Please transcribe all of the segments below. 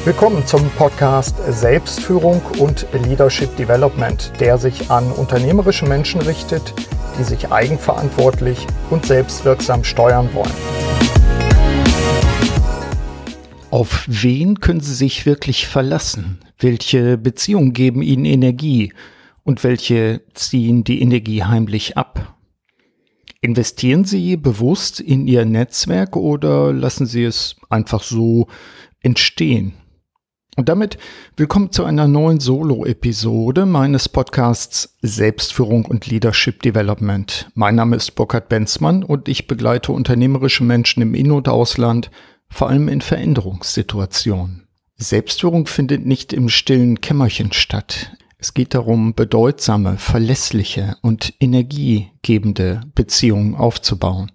Willkommen zum Podcast Selbstführung und Leadership Development, der sich an unternehmerische Menschen richtet, die sich eigenverantwortlich und selbstwirksam steuern wollen. Auf wen können Sie sich wirklich verlassen? Welche Beziehungen geben Ihnen Energie und welche ziehen die Energie heimlich ab? Investieren Sie bewusst in Ihr Netzwerk oder lassen Sie es einfach so entstehen? Und damit willkommen zu einer neuen Solo-Episode meines Podcasts Selbstführung und Leadership Development. Mein Name ist Burkhard Benzmann und ich begleite unternehmerische Menschen im In- und Ausland, vor allem in Veränderungssituationen. Selbstführung findet nicht im stillen Kämmerchen statt. Es geht darum, bedeutsame, verlässliche und energiegebende Beziehungen aufzubauen.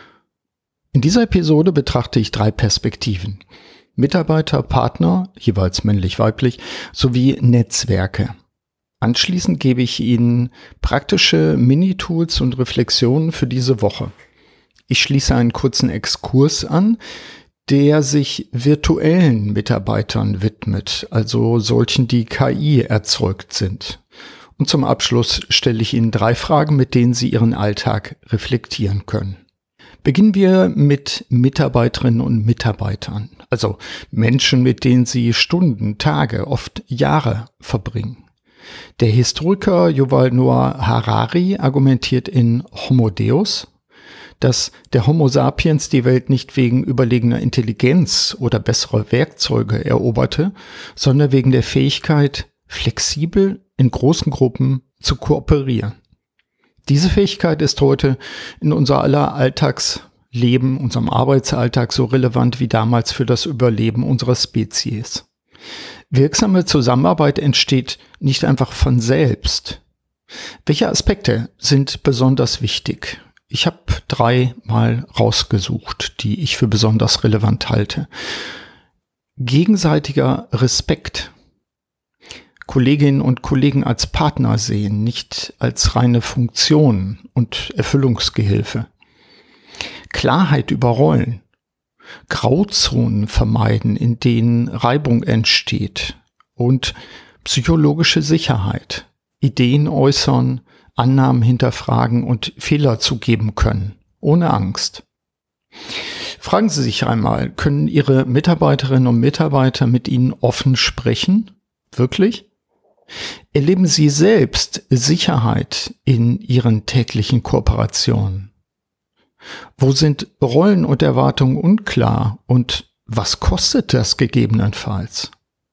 In dieser Episode betrachte ich 3 Perspektiven: Mitarbeiter, Partner, jeweils männlich-weiblich, sowie Netzwerke. Anschließend gebe ich Ihnen praktische Mini-Tools und Reflexionen für diese Woche. Ich schließe einen kurzen Exkurs an, der sich virtuellen Mitarbeitern widmet, also solchen, die KI erzeugt sind. Und zum Abschluss stelle ich Ihnen 3 Fragen, mit denen Sie Ihren Alltag reflektieren können. Beginnen wir mit Mitarbeiterinnen und Mitarbeitern, also Menschen, mit denen Sie Stunden, Tage, oft Jahre verbringen. Der Historiker Yuval Noah Harari argumentiert in Homo Deus, dass der Homo sapiens die Welt nicht wegen überlegener Intelligenz oder besserer Werkzeuge eroberte, sondern wegen der Fähigkeit, flexibel in großen Gruppen zu kooperieren. Diese Fähigkeit ist heute in unser aller Alltagsleben, unserem Arbeitsalltag so relevant wie damals für das Überleben unserer Spezies. Wirksame Zusammenarbeit entsteht nicht einfach von selbst. Welche Aspekte sind besonders wichtig? Ich habe 3 mal rausgesucht, die ich für besonders relevant halte. Gegenseitiger Respekt. Kolleginnen und Kollegen als Partner sehen, nicht als reine Funktion und Erfüllungsgehilfe. Klarheit über Rollen. Grauzonen vermeiden, in denen Reibung entsteht. Und psychologische Sicherheit. Ideen äußern, Annahmen hinterfragen und Fehler zugeben können, ohne Angst. Fragen Sie sich einmal, können Ihre Mitarbeiterinnen und Mitarbeiter mit Ihnen offen sprechen? Wirklich? Erleben Sie selbst Sicherheit in Ihren täglichen Kooperationen? Wo sind Rollen und Erwartungen unklar und was kostet das gegebenenfalls?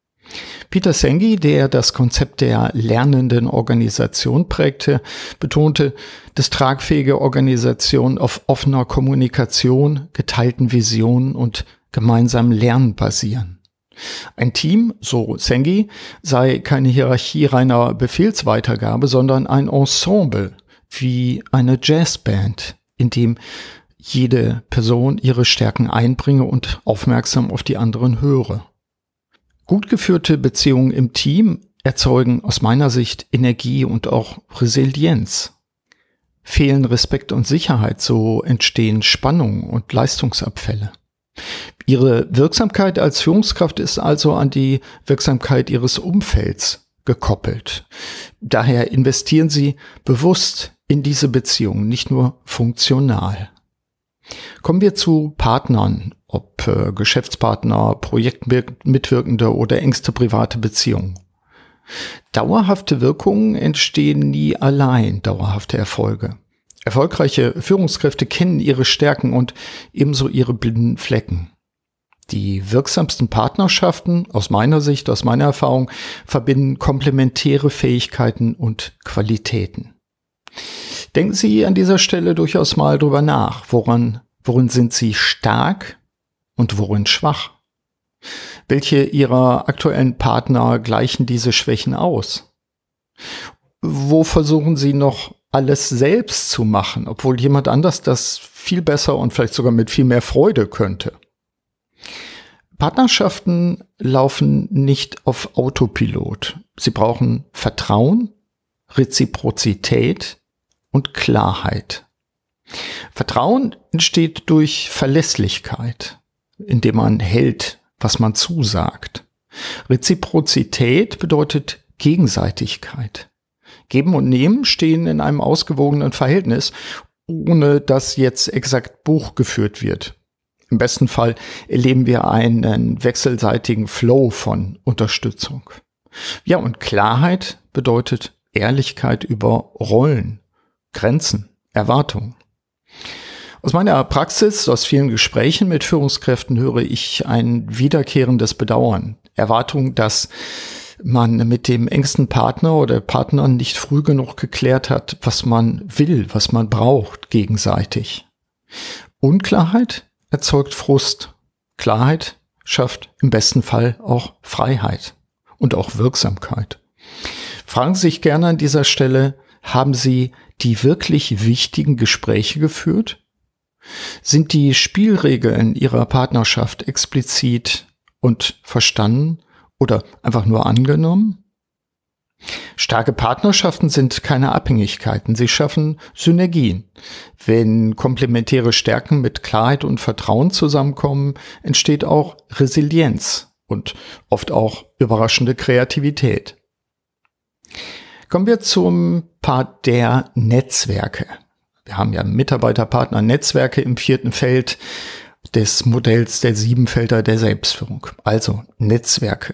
Peter Senge, der das Konzept der lernenden Organisation prägte, betonte, dass tragfähige Organisationen auf offener Kommunikation, geteilten Visionen und gemeinsamem Lernen basieren. Ein Team, so Senge, sei keine Hierarchie reiner Befehlsweitergabe, sondern ein Ensemble, wie eine Jazzband, in dem jede Person ihre Stärken einbringe und aufmerksam auf die anderen höre. Gut geführte Beziehungen im Team erzeugen aus meiner Sicht Energie und auch Resilienz. Fehlen Respekt und Sicherheit, so entstehen Spannungen und Leistungsabfälle. Ihre Wirksamkeit als Führungskraft ist also an die Wirksamkeit Ihres Umfelds gekoppelt. Daher investieren Sie bewusst in diese Beziehungen, nicht nur funktional. Kommen wir zu Partnern, ob Geschäftspartner, Projektmitwirkende oder engste private Beziehungen. Dauerhafte Wirkungen entstehen nie allein, dauerhafte Erfolge. Erfolgreiche Führungskräfte kennen ihre Stärken und ebenso ihre blinden Flecken. Die wirksamsten Partnerschaften, aus meiner Sicht, aus meiner Erfahrung, verbinden komplementäre Fähigkeiten und Qualitäten. Denken Sie an dieser Stelle durchaus mal drüber nach, worin sind Sie stark und worin schwach? Welche Ihrer aktuellen Partner gleichen diese Schwächen aus? Wo versuchen Sie noch alles selbst zu machen, obwohl jemand anders das viel besser und vielleicht sogar mit viel mehr Freude könnte? Partnerschaften laufen nicht auf Autopilot. Sie brauchen Vertrauen, Reziprozität und Klarheit. Vertrauen entsteht durch Verlässlichkeit, indem man hält, was man zusagt. Reziprozität bedeutet Gegenseitigkeit. Geben und Nehmen stehen in einem ausgewogenen Verhältnis, ohne dass jetzt exakt Buch geführt wird. Im besten Fall erleben wir einen wechselseitigen Flow von Unterstützung. Ja, und Klarheit bedeutet Ehrlichkeit über Rollen, Grenzen, Erwartungen. Aus meiner Praxis, aus vielen Gesprächen mit Führungskräften höre ich ein wiederkehrendes Bedauern. Erwartung, dass man mit dem engsten Partner oder Partnern nicht früh genug geklärt hat, was man will, was man braucht gegenseitig. Unklarheit erzeugt Frust. Klarheit schafft im besten Fall auch Freiheit und auch Wirksamkeit. Fragen Sie sich gerne an dieser Stelle, haben Sie die wirklich wichtigen Gespräche geführt? Sind die Spielregeln Ihrer Partnerschaft explizit und verstanden oder einfach nur angenommen? Starke Partnerschaften sind keine Abhängigkeiten, sie schaffen Synergien. Wenn komplementäre Stärken mit Klarheit und Vertrauen zusammenkommen, entsteht auch Resilienz und oft auch überraschende Kreativität. Kommen wir zum Part der Netzwerke. Wir haben ja Mitarbeiter-Partner-Netzwerke im 4. Feld des Modells der 7 Felder der Selbstführung. Also Netzwerke.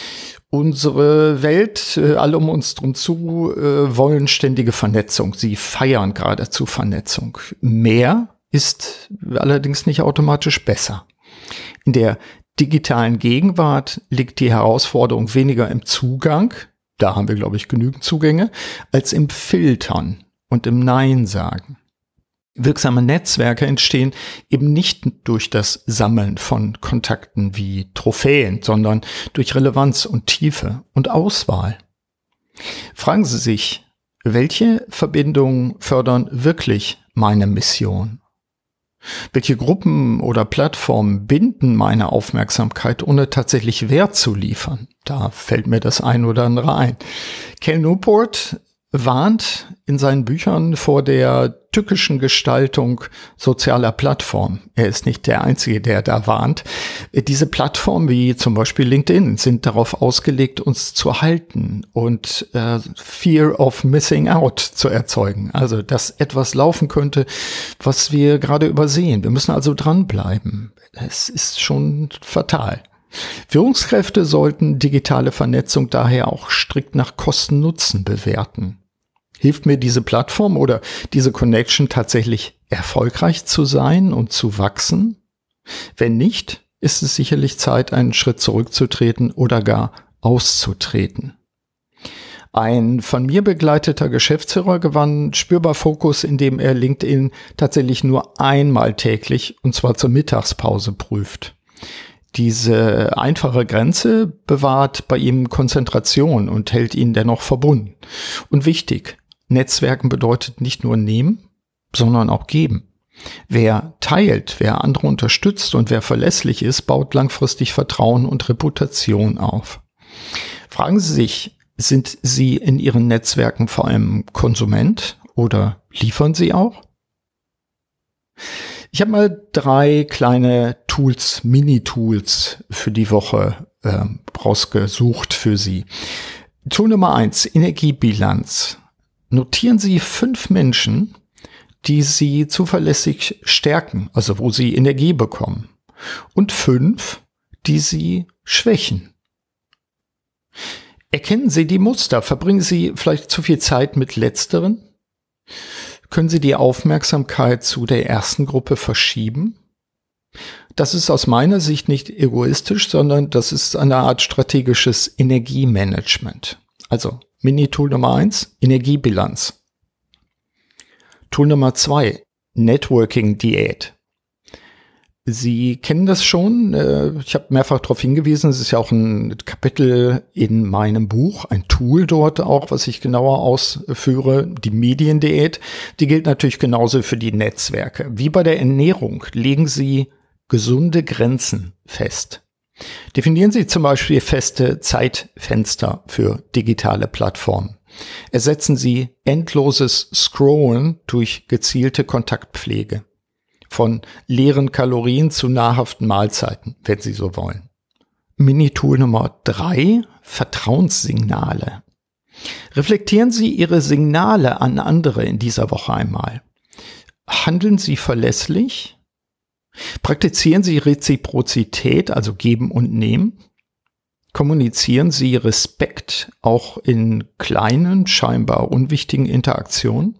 Unsere Welt, alle um uns drum zu, wollen ständige Vernetzung. Sie feiern geradezu Vernetzung. Mehr ist allerdings nicht automatisch besser. In der digitalen Gegenwart liegt die Herausforderung weniger im Zugang, da haben wir, glaube ich, genügend Zugänge, als im Filtern und im Nein sagen. Wirksame Netzwerke entstehen eben nicht durch das Sammeln von Kontakten wie Trophäen, sondern durch Relevanz und Tiefe und Auswahl. Fragen Sie sich, welche Verbindungen fördern wirklich meine Mission? Welche Gruppen oder Plattformen binden meine Aufmerksamkeit, ohne tatsächlich Wert zu liefern? Da fällt mir das ein oder andere ein. Cal Newport warnt in seinen Büchern vor der tückischen Gestaltung sozialer Plattformen. Er ist nicht der Einzige, der da warnt. Diese Plattformen wie zum Beispiel LinkedIn sind darauf ausgelegt, uns zu halten und Fear of Missing Out zu erzeugen. Also, dass etwas laufen könnte, was wir gerade übersehen. Wir müssen also dranbleiben. Es ist schon fatal. Führungskräfte sollten digitale Vernetzung daher auch strikt nach Kosten-Nutzen bewerten. Hilft mir diese Plattform oder diese Connection tatsächlich erfolgreich zu sein und zu wachsen? Wenn nicht, ist es sicherlich Zeit, einen Schritt zurückzutreten oder gar auszutreten. Ein von mir begleiteter Geschäftsführer gewann spürbar Fokus, indem er LinkedIn tatsächlich nur einmal täglich, und zwar zur Mittagspause, prüft. Diese einfache Grenze bewahrt bei ihm Konzentration und hält ihn dennoch verbunden. Und wichtig, Netzwerken bedeutet nicht nur nehmen, sondern auch geben. Wer teilt, wer andere unterstützt und wer verlässlich ist, baut langfristig Vertrauen und Reputation auf. Fragen Sie sich, sind Sie in Ihren Netzwerken vor allem Konsument oder liefern Sie auch? Ich habe mal 3 kleine Tools, Mini-Tools für die Woche rausgesucht für Sie. Tool Nummer 1, Energiebilanz. Notieren Sie 5 Menschen, die Sie zuverlässig stärken, also wo Sie Energie bekommen, und 5, die Sie schwächen. Erkennen Sie die Muster, verbringen Sie vielleicht zu viel Zeit mit Letzteren? Können Sie die Aufmerksamkeit zu der ersten Gruppe verschieben? Das ist aus meiner Sicht nicht egoistisch, sondern das ist eine Art strategisches Energiemanagement. Also Mini-Tool Nummer 1, Energiebilanz. Tool Nummer 2, Networking-Diät. Sie kennen das schon, ich habe mehrfach darauf hingewiesen, es ist ja auch ein Kapitel in meinem Buch, ein Tool dort auch, was ich genauer ausführe, die Mediendiät. Die gilt natürlich genauso für die Netzwerke. Wie bei der Ernährung legen Sie gesunde Grenzen fest. Definieren Sie zum Beispiel feste Zeitfenster für digitale Plattformen. Ersetzen Sie endloses Scrollen durch gezielte Kontaktpflege. Von leeren Kalorien zu nahrhaften Mahlzeiten, wenn Sie so wollen. Minitool Nummer 3, Vertrauenssignale. Reflektieren Sie Ihre Signale an andere in dieser Woche einmal. Handeln Sie verlässlich? Praktizieren Sie Reziprozität, also geben und nehmen? Kommunizieren Sie Respekt auch in kleinen, scheinbar unwichtigen Interaktionen?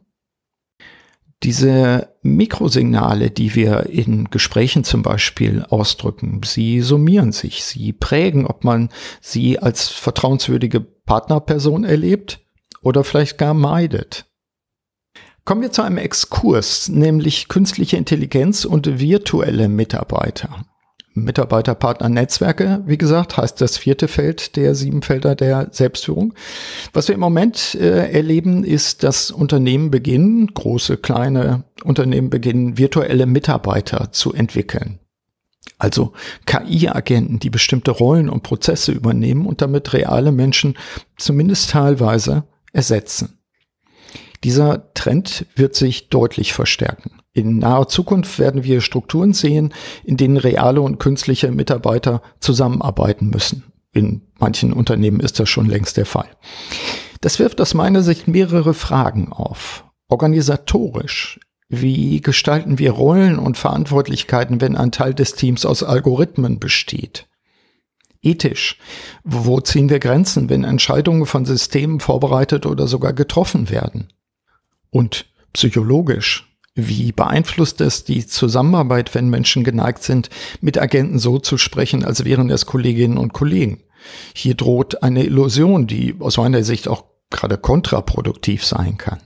Diese Mikrosignale, die wir in Gesprächen zum Beispiel ausdrücken, sie summieren sich, sie prägen, ob man sie als vertrauenswürdige Partnerperson erlebt oder vielleicht gar meidet. Kommen wir zu einem Exkurs, nämlich künstliche Intelligenz und virtuelle Mitarbeiter. Mitarbeiter-Partner-Netzwerke, wie gesagt, heißt das 4. Feld der 7 Felder der Selbstführung. Was wir im Moment erleben, ist, dass Unternehmen beginnen, große, kleine Unternehmen beginnen, virtuelle Mitarbeiter zu entwickeln. Also KI-Agenten, die bestimmte Rollen und Prozesse übernehmen und damit reale Menschen zumindest teilweise ersetzen. Dieser Trend wird sich deutlich verstärken. In naher Zukunft werden wir Strukturen sehen, in denen reale und künstliche Mitarbeiter zusammenarbeiten müssen. In manchen Unternehmen ist das schon längst der Fall. Das wirft aus meiner Sicht mehrere Fragen auf. Organisatorisch: Wie gestalten wir Rollen und Verantwortlichkeiten, wenn ein Teil des Teams aus Algorithmen besteht? Ethisch: Wo ziehen wir Grenzen, wenn Entscheidungen von Systemen vorbereitet oder sogar getroffen werden? Und psychologisch: Wie beeinflusst es die Zusammenarbeit, wenn Menschen geneigt sind, mit Agenten so zu sprechen, als wären es Kolleginnen und Kollegen? Hier droht eine Illusion, die aus meiner Sicht auch gerade kontraproduktiv sein kann.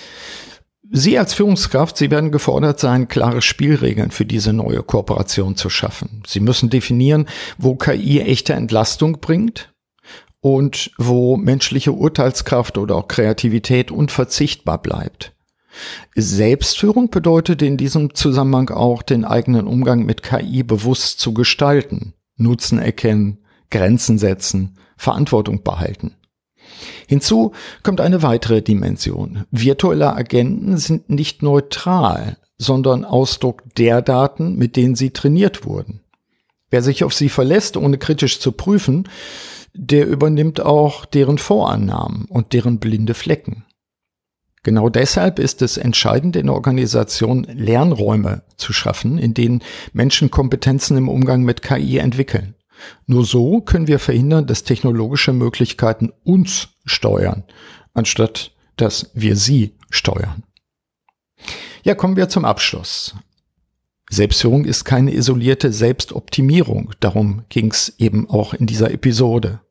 Sie als Führungskraft, Sie werden gefordert sein, klare Spielregeln für diese neue Kooperation zu schaffen. Sie müssen definieren, wo KI echte Entlastung bringt und wo menschliche Urteilskraft oder auch Kreativität unverzichtbar bleibt. Selbstführung bedeutet in diesem Zusammenhang auch, den eigenen Umgang mit KI bewusst zu gestalten, Nutzen erkennen, Grenzen setzen, Verantwortung behalten. Hinzu kommt eine weitere Dimension. Virtuelle Agenten sind nicht neutral, sondern Ausdruck der Daten, mit denen sie trainiert wurden. Wer sich auf sie verlässt, ohne kritisch zu prüfen, der übernimmt auch deren Vorannahmen und deren blinde Flecken. Genau deshalb ist es entscheidend, in Organisationen Lernräume zu schaffen, in denen Menschen Kompetenzen im Umgang mit KI entwickeln. Nur so können wir verhindern, dass technologische Möglichkeiten uns steuern, anstatt dass wir sie steuern. Ja, kommen wir zum Abschluss. Selbstführung ist keine isolierte Selbstoptimierung. Darum ging es eben auch in dieser Episode.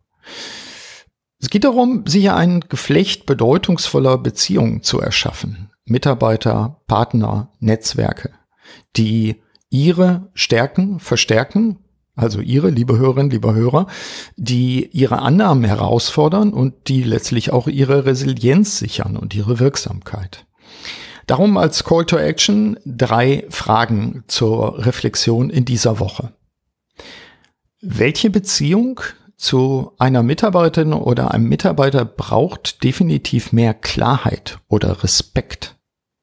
Es geht darum, sich ein Geflecht bedeutungsvoller Beziehungen zu erschaffen. Mitarbeiter, Partner, Netzwerke, die ihre Stärken verstärken, also Ihre, liebe Hörerinnen, liebe Hörer, die ihre Annahmen herausfordern und die letztlich auch ihre Resilienz sichern und ihre Wirksamkeit. Darum als Call to Action 3 Fragen zur Reflexion in dieser Woche. Welche Beziehung zu einer Mitarbeiterin oder einem Mitarbeiter braucht definitiv mehr Klarheit oder Respekt?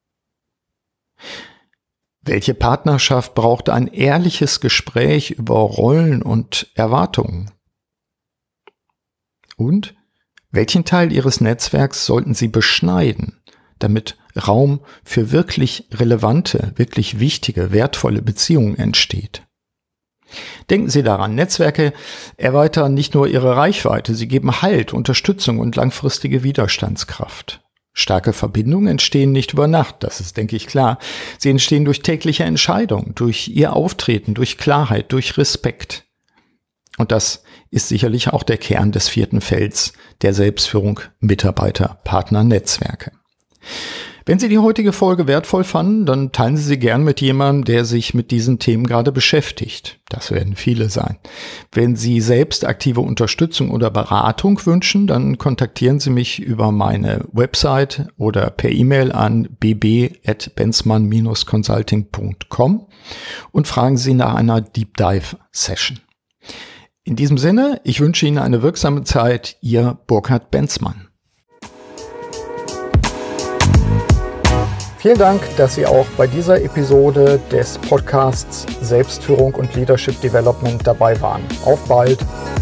Welche Partnerschaft braucht ein ehrliches Gespräch über Rollen und Erwartungen? Und welchen Teil Ihres Netzwerks sollten Sie beschneiden, damit Raum für wirklich relevante, wirklich wichtige, wertvolle Beziehungen entsteht? Denken Sie daran, Netzwerke erweitern nicht nur Ihre Reichweite, sie geben Halt, Unterstützung und langfristige Widerstandskraft. Starke Verbindungen entstehen nicht über Nacht, das ist, denke ich, klar. Sie entstehen durch tägliche Entscheidungen, durch Ihr Auftreten, durch Klarheit, durch Respekt. Und das ist sicherlich auch der Kern des 4. Felds der Selbstführung Mitarbeiter, Partner, Netzwerke. Wenn Sie die heutige Folge wertvoll fanden, dann teilen Sie sie gern mit jemandem, der sich mit diesen Themen gerade beschäftigt. Das werden viele sein. Wenn Sie selbst aktive Unterstützung oder Beratung wünschen, dann kontaktieren Sie mich über meine Website oder per E-Mail an bb@benzmann-consulting.com und fragen Sie nach einer Deep Dive Session. In diesem Sinne, ich wünsche Ihnen eine wirksame Zeit, Ihr Burkhard Benzmann. Vielen Dank, dass Sie auch bei dieser Episode des Podcasts Selbstführung und Leadership Development dabei waren. Auf bald!